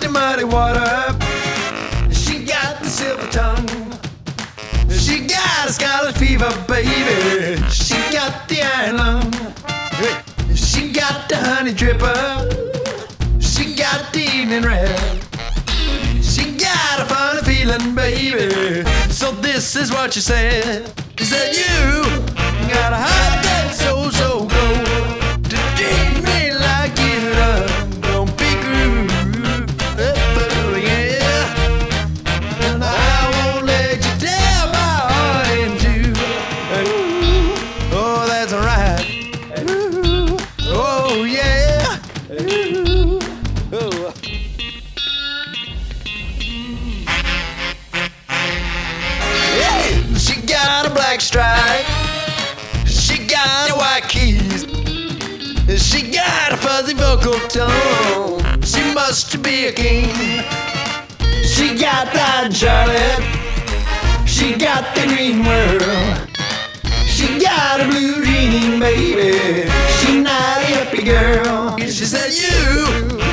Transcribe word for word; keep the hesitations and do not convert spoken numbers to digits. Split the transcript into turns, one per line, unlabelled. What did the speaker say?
muddy water. She got the silver tongue. She got a scarlet fever, baby. She got the iron lung. She got the honey dripper. She got the evening red. She got a funny feeling, baby. So this is what she said. She said, you got a heart that's so, so cold. To treat me like you done. Don't be cruel, oh, yeah. And I won't let you tear my heart in two. Oh, that's right. Oh, yeah. Oh. She got a black stripe. She got a white keys. She got a fuzzy vocal tone. She must be a king. She got that Charlotte. She got the green world. She got a blue genie, baby. She not a hippie girl. She said, you